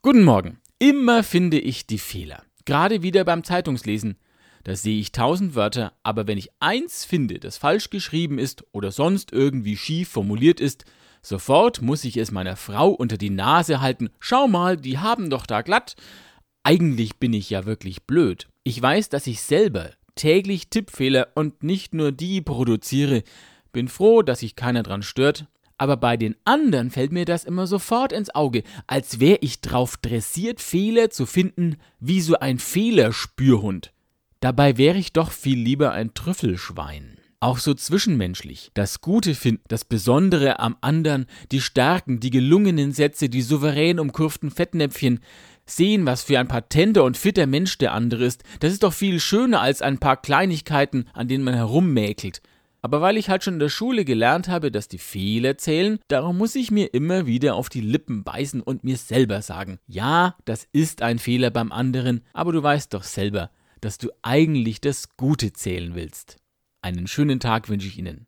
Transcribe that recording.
Guten Morgen. Immer finde ich die Fehler. Gerade wieder beim Zeitungslesen. Da sehe ich 1000 Wörter, aber wenn ich eins finde, das falsch geschrieben ist oder sonst irgendwie schief formuliert ist, sofort muss ich es meiner Frau unter die Nase halten. Schau mal, die haben doch da glatt. Eigentlich bin ich ja wirklich blöd. Ich weiß, dass ich selber täglich Tippfehler und nicht nur die produziere. Bin froh, dass sich keiner dran stört. Aber bei den anderen fällt mir das immer sofort ins Auge, als wäre ich drauf dressiert, Fehler zu finden, wie so ein Fehlerspürhund. Dabei wäre ich doch viel lieber ein Trüffelschwein. Auch so zwischenmenschlich. Das Gute finden, das Besondere am anderen, die Stärken, die gelungenen Sätze, die souverän umkurvten Fettnäpfchen. Sehen, was für ein patenter und fitter Mensch der andere ist, das ist doch viel schöner als ein paar Kleinigkeiten, an denen man herummäkelt. Aber weil ich halt schon in der Schule gelernt habe, dass die Fehler zählen, darum muss ich mir immer wieder auf die Lippen beißen und mir selber sagen, ja, das ist ein Fehler beim anderen, aber du weißt doch selber, dass du eigentlich das Gute zählen willst. Einen schönen Tag wünsche ich Ihnen.